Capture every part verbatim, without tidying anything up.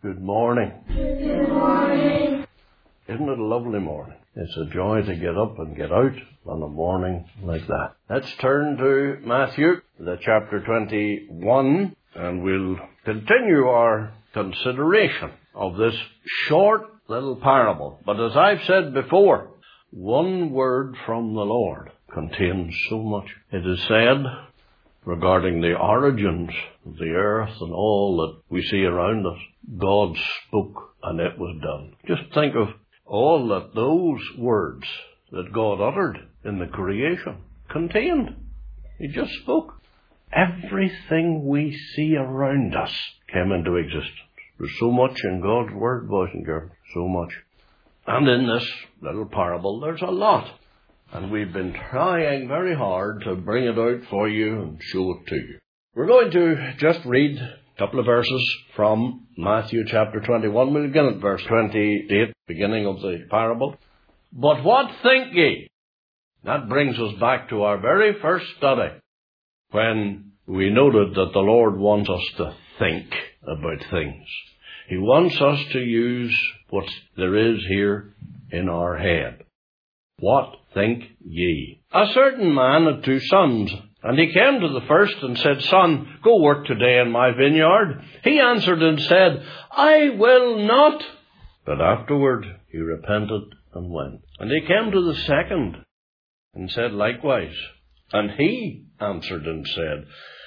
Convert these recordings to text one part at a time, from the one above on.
Good morning. Good morning. Isn't it a lovely morning? It's a joy to get up and get out on a morning like that. Let's turn to Matthew, the chapter twenty-one, and we'll continue our consideration of this short little parable. But as I've said before, one word from the Lord contains so much. It is said regarding the origins of the earth and all that we see around us, God spoke and it was done. Just think of all that those words that God uttered in the creation contained. He just spoke. Everything we see around us came into existence. There's so much in God's word, boys and girls, so much. And in this little parable, there's a lot. And we've been trying very hard to bring it out for you and show it to you. We're going to just read a couple of verses from Matthew chapter twenty-one. We'll begin at verse twenty-eight, beginning of the parable. But what think ye? That brings us back to our very first study, when we noted that the Lord wants us to think about things. He wants us to use what there is here in our head. What think ye? A certain man had two sons, and he came to the first and said, Son, go work today in my vineyard. He answered and said, I will not. But afterward he repented and went. And he came to the second and said likewise. And he answered and said,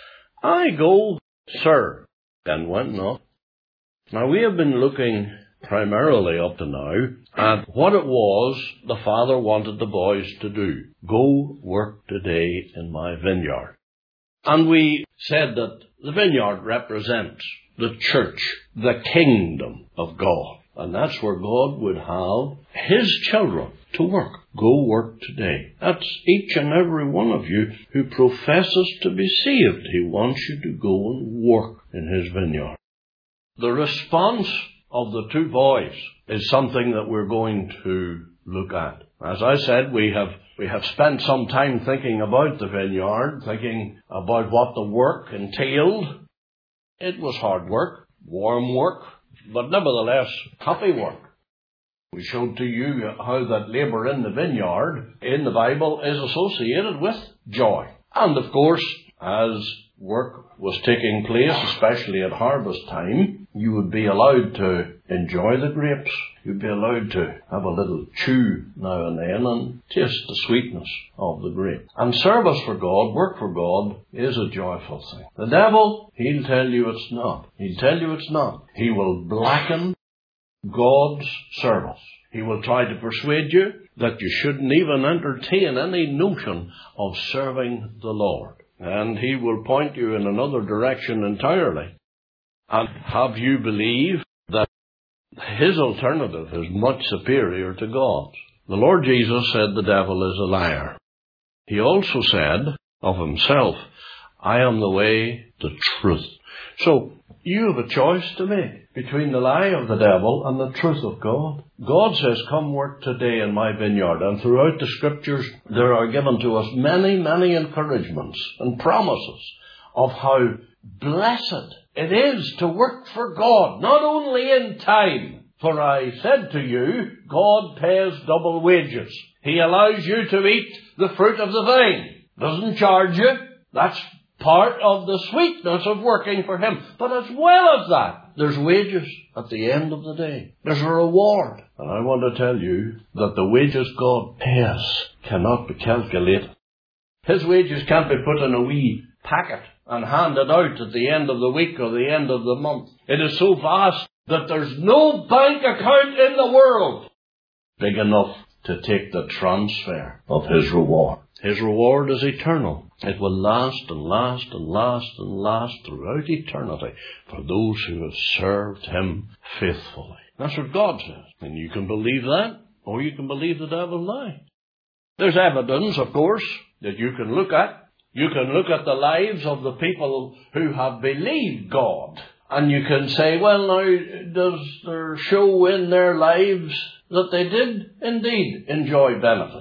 I go, sir, and went not. Now we have been looking primarily up to now at what it was the father wanted the boys to do. Go work today in my vineyard. And we said that the vineyard represents the church, the kingdom of God. And that's where God would have his children to work. Go work today. That's each and every one of you who professes to be saved. He wants you to go and work in his vineyard. The response of the two boys is something that we're going to look at. As I said, we have we have spent some time thinking about the vineyard, thinking about what the work entailed. It was hard work, warm work, but nevertheless happy work. We showed to you how that labour in the vineyard in the Bible is associated with joy. And of course, as work was taking place, especially at harvest time, you would be allowed to enjoy the grapes. You'd be allowed to have a little chew now and then and taste the sweetness of the grape. And service for God, work for God, is a joyful thing. The devil, he'll tell you it's not. He'll tell you it's not. He will blacken God's service. He will try to persuade you that you shouldn't even entertain any notion of serving the Lord. And he will point you in another direction entirely and have you believe that his alternative is much superior to God's. The Lord Jesus said the devil is a liar. He also said of himself, I am the way, the truth. So you have a choice to make between the lie of the devil and the truth of God. God says, come work today in my vineyard. And throughout the scriptures, there are given to us many, many encouragements and promises of how blessed it is to work for God, not only in time. For I said to you, God pays double wages. He allows you to eat the fruit of the vine. Doesn't charge you. That's part of the sweetness of working for him. But as well as that, there's wages at the end of the day. There's a reward. And I want to tell you that the wages God pays cannot be calculated. His wages can't be put in a wee packet and handed out at the end of the week or the end of the month. It is so vast that there's no bank account in the world big enough to take the transfer of his reward. His reward is eternal. It will last and last and last and last throughout eternity for those who have served him faithfully. That's what God says. And you can believe that, or you can believe the devil's lie. There's evidence, of course, that you can look at. You can look at the lives of the people who have believed God. And you can say, well, now, does there show in their lives that they did indeed enjoy benefits?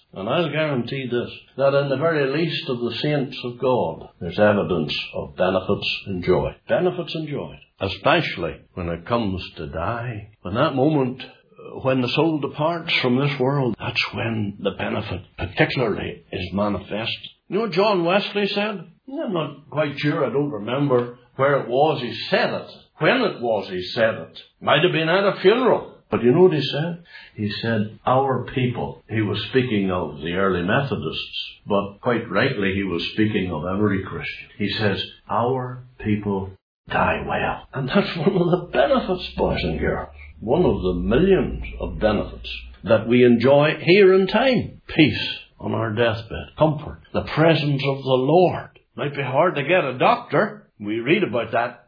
And I'll guarantee this, that in the very least of the saints of God, there's evidence of benefits enjoyed. Benefits enjoyed. Especially when it comes to die. When that moment, when the soul departs from this world, that's when the benefit particularly is manifest. You know what John Wesley said? I'm not quite sure, I don't remember where it was he said it. When it was he said it. Might have been at a funeral. But you know what he said? He said, our people. He was speaking of the early Methodists, but quite rightly he was speaking of every Christian. He says, our people die well. And that's one of the benefits, boys and girls. One of the millions of benefits that we enjoy here in time. Peace on our deathbed. Comfort. The presence of the Lord. Might be hard to get a doctor. We read about that.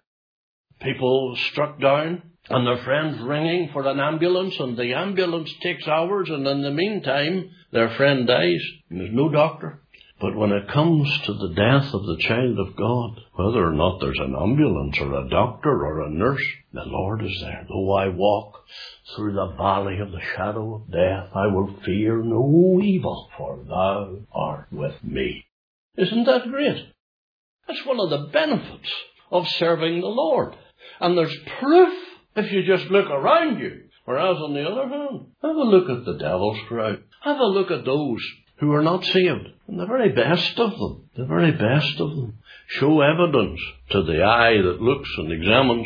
People struck down and their friends ringing for an ambulance, and the ambulance takes hours, and in the meantime their friend dies and there's no doctor. But when it comes to the death of the child of God, whether or not there's an ambulance or a doctor or a nurse, the Lord is there. Though I walk through the valley of the shadow of death, I will fear no evil, for thou art with me. Isn't that great? That's one of the benefits of serving the Lord. And there's proof if you just look around you. Whereas on the other hand, have a look at the devil's crowd. Have a look at those who are not saved. And the very best of them, the very best of them, show evidence to the eye that looks and examines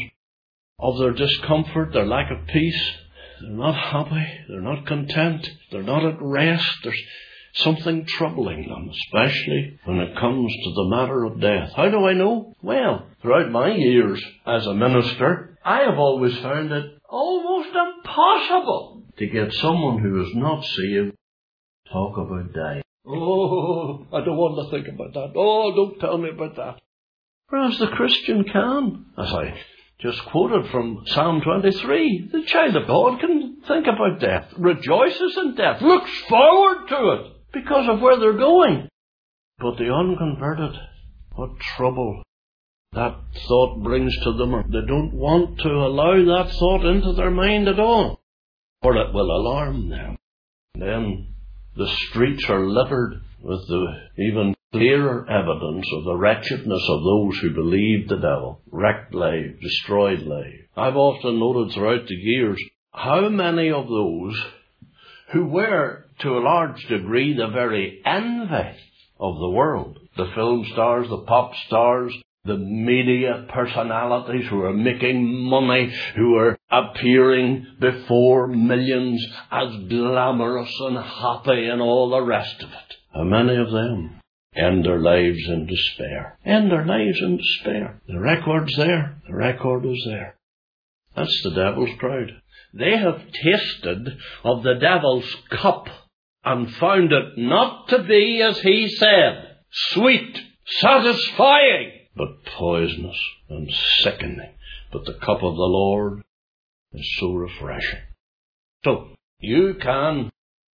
of their discomfort, their lack of peace. They're not happy. They're not content. They're not at rest. There's something troubling them, especially when it comes to the matter of death. How do I know? Well, throughout my years as a minister, I have always found it almost impossible to get someone who is not saved to talk about dying. Oh, I don't want to think about that. Oh, don't tell me about that. Whereas the Christian can, as I just quoted from Psalm twenty-three, the child of God can think about death, rejoices in death, looks forward to it because of where they're going. But the unconverted, what trouble that thought brings to them. They don't want to allow that thought into their mind at all, or it will alarm them. Then the streets are littered with the even clearer evidence of the wretchedness of those who believe the devil. Wrecked lives, destroyed lives. I've often noted throughout the years how many of those who were, to a large degree, the very envy of the world, the film stars, the pop stars, the media personalities who are making money, who are appearing before millions as glamorous and happy and all the rest of it. How many of them end their lives in despair? End their lives in despair. The record's there. The record is there. That's the devil's crowd. They have tasted of the devil's cup and found it not to be, as he said, sweet, satisfying, but poisonous and sickening. But the cup of the Lord is so refreshing. So, you can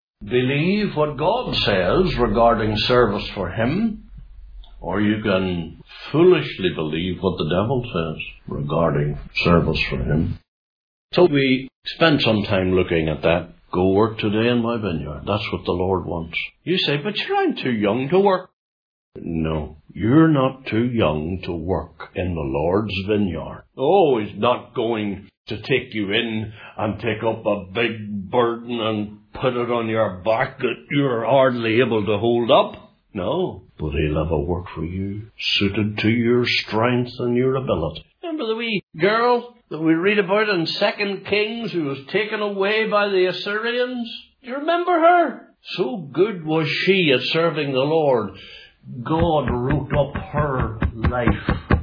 believe what God says regarding service for Him, or you can foolishly believe what the devil says regarding service for Him. So we spend some time looking at that. Go work today in my vineyard. That's what the Lord wants. You say, but you're I'm too young to work. No, you're not too young to work in the Lord's vineyard. Oh, He's not going to take you in and take up a big burden and put it on your back that you're hardly able to hold up. No, but He'll have a work for you suited to your strength and your ability. Remember the wee girl that we read about in Second Kings who was taken away by the Assyrians? Do you remember her? So good was she at serving the Lord. God wrote up her life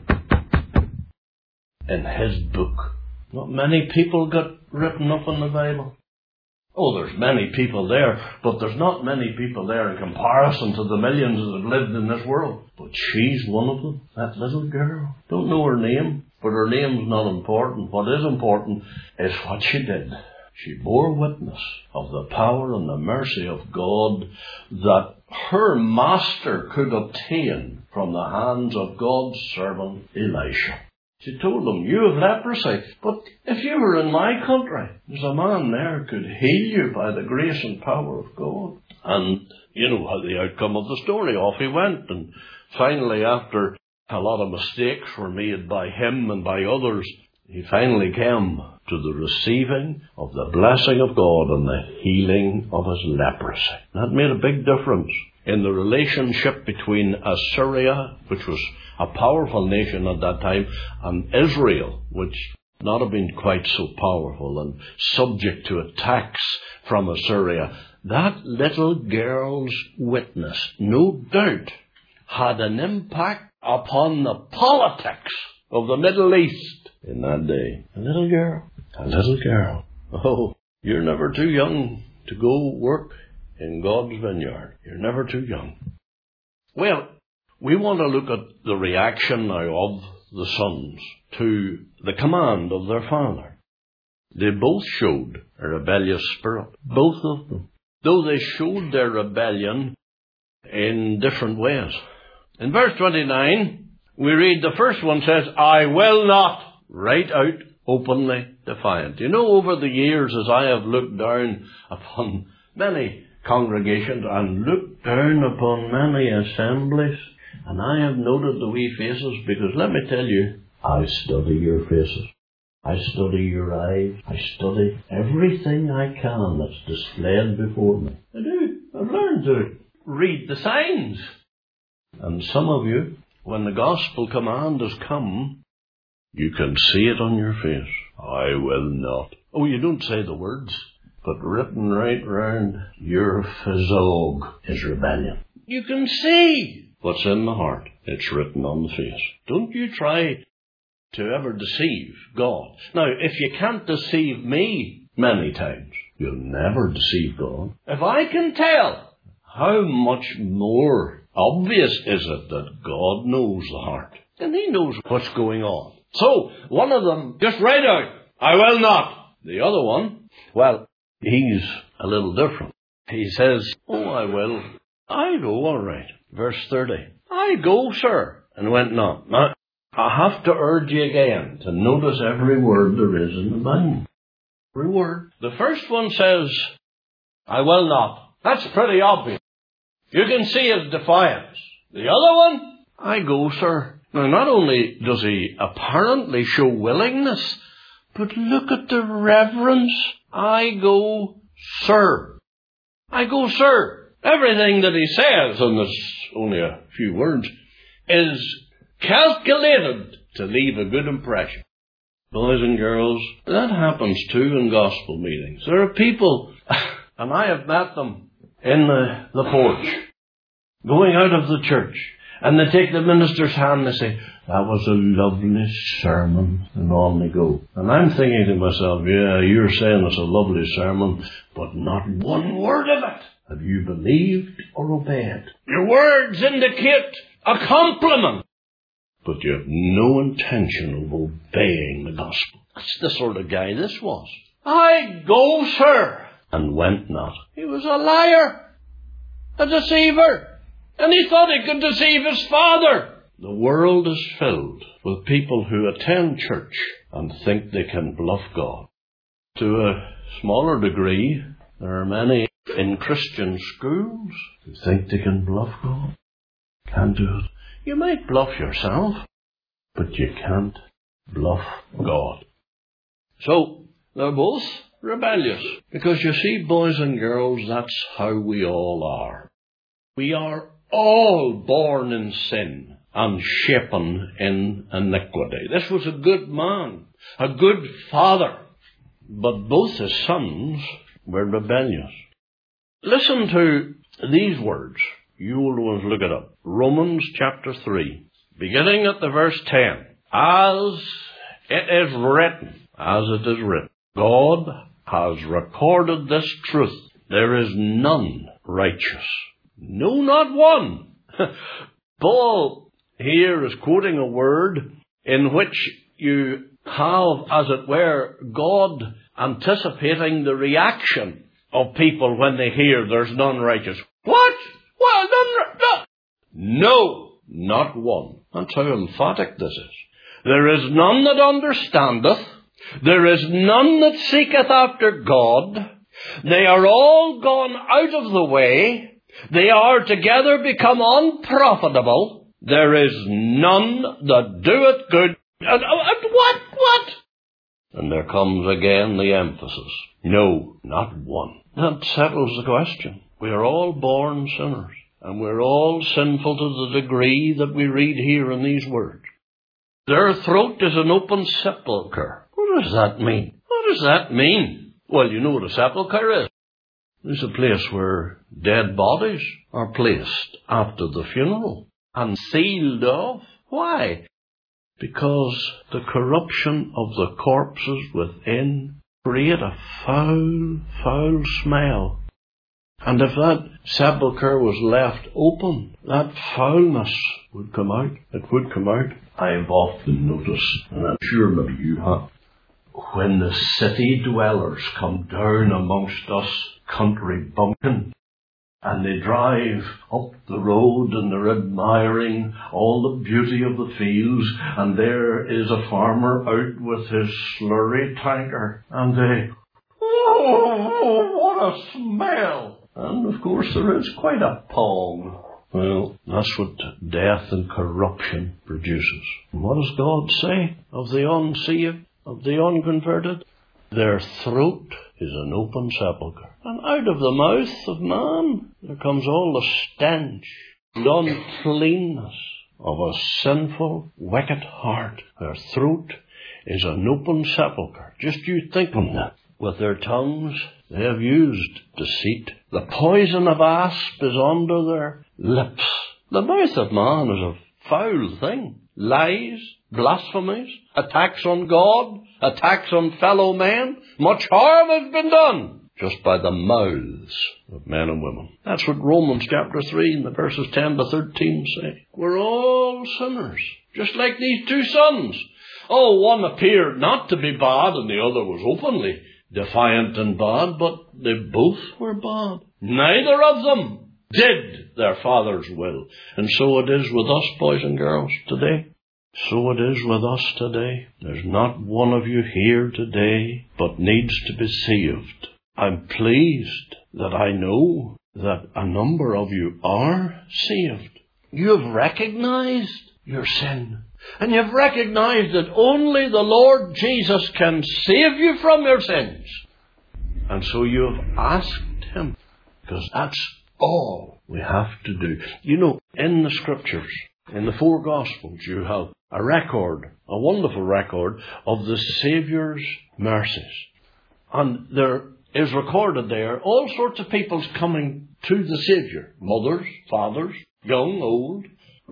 in His book. Not many people got written up in the Bible. Oh, there's many people there, but there's not many people there in comparison to the millions that have lived in this world. But she's one of them, that little girl. Don't know her name, but her name's not important. What is important is what she did. She bore witness of the power and the mercy of God that her master could obtain from the hands of God's servant Elisha. She told them, you have leprosy, but if you were in my country, there's a man there who could heal you by the grace and power of God. And you know how the outcome of the story. Off he went, and finally, after a lot of mistakes were made by him and by others, he finally came to the receiving of the blessing of God and the healing of his leprosy. That made a big difference in the relationship between Assyria, which was a powerful nation at that time, and Israel, which not have been quite so powerful and subject to attacks from Assyria. That little girl's witness, no doubt, had an impact upon the politics of the Middle East in that day. A little girl, a little girl. Oh, you're never too young to go work in God's vineyard. You're never too young. Well, we want to look at the reaction now of the sons to the command of their father. They both showed a rebellious spirit, both of them, though they showed their rebellion in different ways. In verse twenty-nine, we read the first one says, I will not, right out, openly defiant. You know, over the years, as I have looked down upon many congregations and looked down upon many assemblies, and I have noted the wee faces, because let me tell you, I study your faces. I study your eyes. I study everything I can that's displayed before me. I do. I've learned to read the signs. And some of you, when the gospel command has come, you can see it on your face. I will not. Oh, you don't say the words, but written right round your physiog is rebellion. You can see what's in the heart. It's written on the face. Don't you try to ever deceive God. Now, if you can't deceive me many times, you'll never deceive God. If I can tell, how much more obvious is it that God knows the heart? And he knows what's going on. So, one of them, just right out, I will not. The other one, well, he's a little different. He says, oh, I will. I go, all right. Verse thirty. I go, sir, and went not. Now, I have to urge you again to notice every word there is in the Bible. Every word. The first one says, I will not. That's pretty obvious. You can see his defiance. The other one, I go, sir. Now, not only does he apparently show willingness, but look at the reverence. I go, sir. I go, sir. Everything that he says, and there's only a few words, is calculated to leave a good impression. Boys and girls, that happens too in gospel meetings. There are people, and I have met them in the, the porch, going out of the church, and they take the minister's hand and they say, that was a lovely sermon, and on they go. And I'm thinking to myself, yeah, you're saying it's a lovely sermon, but not one word of it have you believed or obeyed. Your words indicate a compliment, but you have no intention of obeying the gospel. That's the sort of guy this was. I go, sir, and went not. He was a liar, a deceiver, and he thought he could deceive his father. The world is filled with people who attend church and think they can bluff God. To a smaller degree, there are many in Christian schools who think they can bluff God. Can't do it. You might bluff yourself, but you can't bluff God. So, they're both rebellious. Because you see, boys and girls, that's how we all are. We are all born in sin and shapen in iniquity. This was a good man, a good father, but both his sons were rebellious. Listen to these words. You old ones, look it up. Romans chapter three, beginning at the verse ten. As it is written, as it is written, God has recorded this truth. There is none righteous. No, not one. Paul here is quoting a word in which you have, as it were, God anticipating the reaction of people when they hear there's none righteous. What? Well, none, no. no, not one. That's how emphatic this is. There is none that understandeth. There is none that seeketh after God. They are all gone out of the way. They are together become unprofitable. There is none that doeth good. And, and what? What? And there comes again the emphasis. No, not one. That settles the question. We are all born sinners. And we're all sinful to the degree that we read here in these words. Their throat is an open sepulchre. What does that mean? What does that mean? Well, you know what a sepulchre is. It's a place where dead bodies are placed after the funeral and sealed off. Why? Because the corruption of the corpses within create a foul, foul smell. And if that sepulchre was left open, that foulness would come out. It would come out. I have often noticed, and I'm sure maybe you have, when the city dwellers come down amongst us country bumpkin, and they drive up the road and they're admiring all the beauty of the fields, and there is a farmer out with his slurry tanker, and they, oh, what a smell! And of course there is quite a pong. Well, that's what death and corruption produces. And what does God say of the unsaved, of the unconverted? Their throat is an open sepulchre. And out of the mouth of man there comes all the stench and uncleanness of a sinful, wicked heart. Their throat is an open sepulchre. Just you think on that. With their tongues they have used deceit. The poison of asp is under their lips. The mouth of man is a foul thing. Lies, blasphemies, attacks on God, attacks on fellow men. Much harm has been done just by the mouths of men and women. That's what Romans chapter three and the verses ten to thirteen say. We're all sinners, just like these two sons. Oh, one appeared not to be bad and the other was openly defiant and bad, but they both were bad. Neither of them did their Father's will. And so it is with us, boys and girls, today. So it is with us today. There's not one of you here today but needs to be saved. I'm pleased that I know that a number of you are saved. You have recognized your sin. And you've recognized that only the Lord Jesus can save you from your sins. And so you have asked Him, because that's all we have to do. You know, in the Scriptures, in the four Gospels, you have a record, a wonderful record of the Saviour's mercies. And there is recorded there all sorts of people's coming to the Saviour. Mothers, fathers, young, old,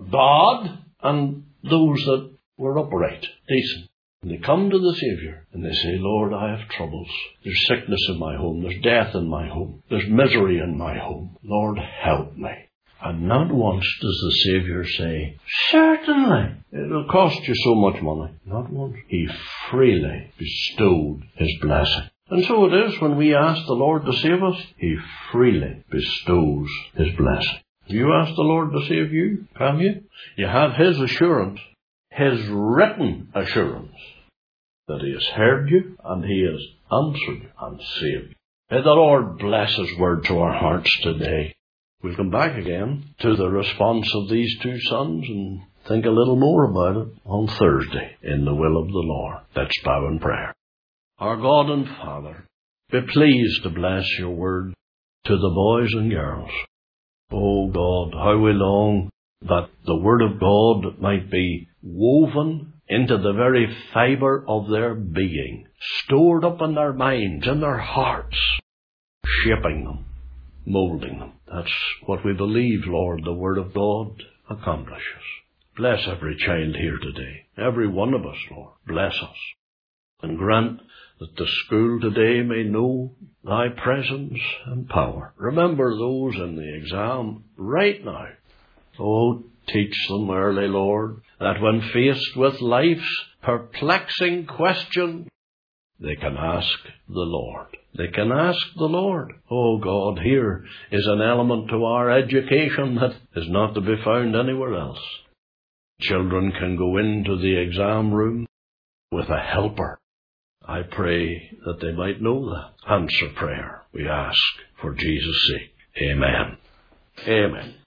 bad, and those that were upright, decent. And they come to the Saviour and they say, Lord, I have troubles. There's sickness in my home. There's death in my home. There's misery in my home. Lord, help me. And not once does the Saviour say, certainly, it'll cost you so much money. Not once. He freely bestowed His blessing. And so it is when we ask the Lord to save us, He freely bestows His blessing. Have you asked the Lord to save you? Have you? You have His assurance, His written assurance, that He has heard you and He has answered you and saved you. May the Lord bless His word to our hearts today. We'll come back again to the response of these two sons and think a little more about it on Thursday in the will of the Lord. Let's bow in prayer. Our God and Father, be pleased to bless your word to the boys and girls. Oh God, how we long that the word of God might be woven into the very fibre of their being, stored up in their minds, in their hearts, shaping them, moulding them. That's what we believe, Lord, the word of God accomplishes. Bless every child here today, every one of us, Lord. Bless us. And grant that the school today may know Thy presence and power. Remember those in the exam right now. Oh, teach them early, Lord, that when faced with life's perplexing question, they can ask the Lord. They can ask the Lord. Oh God, here is an element to our education that is not to be found anywhere else. Children can go into the exam room with a helper. I pray that they might know that. Answer prayer, we ask, for Jesus' sake. Amen. Amen.